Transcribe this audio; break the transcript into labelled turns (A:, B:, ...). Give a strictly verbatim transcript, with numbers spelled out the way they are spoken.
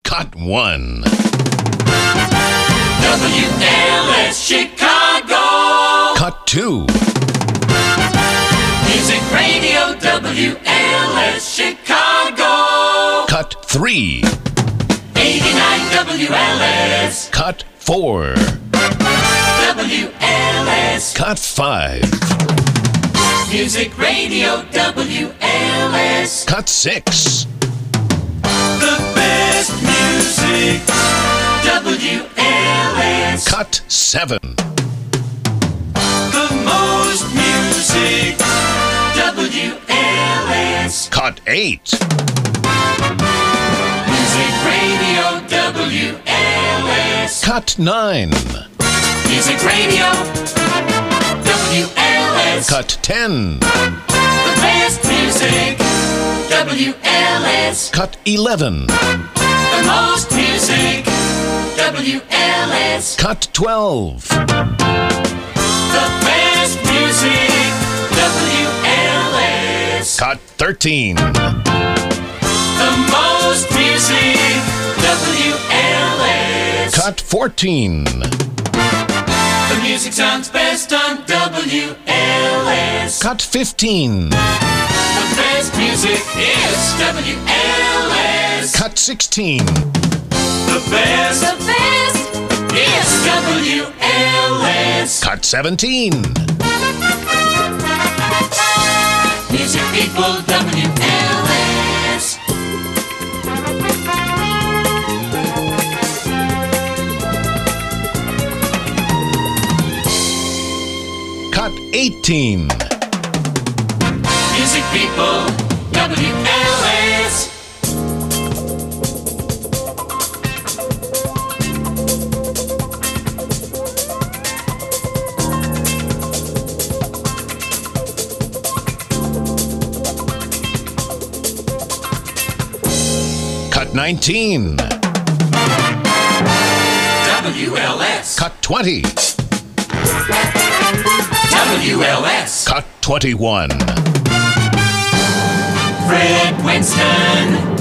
A: Cut one.
B: W L S Chicago.
A: Cut two.
B: Music Radio W L S Chicago.
A: Cut three.
B: eighty-nine W L S.
A: Cut four.
B: W L S.
A: Cut five.
B: Music Radio W L S.
A: Cut six.
B: The best music W L S.
A: Cut seven.
B: The most music W L S.
A: Cut eight.
B: Music Radio W L S.
A: Cut nine.
B: Music Radio W L S.
A: Cut ten.
B: The best music W L S.
A: Cut eleven.
B: The most music W L S.
A: Cut twelve.
B: The best music W L S.
A: Cut thirteen.
B: The most music W L S.
A: Cut fourteen.
B: The music sounds best on W L S.
A: Cut fifteen.
B: The best music is W L S.
A: Cut sixteen.
B: The best, the best is W L S.
A: Cut seventeen.
B: Music People W L S.
A: Cut eighteen.
B: Music People W L S.
A: Cut nineteen.
B: W L S.
A: Cut twenty.
B: W L S.
A: Cut twenty-one.
B: Fred Winston.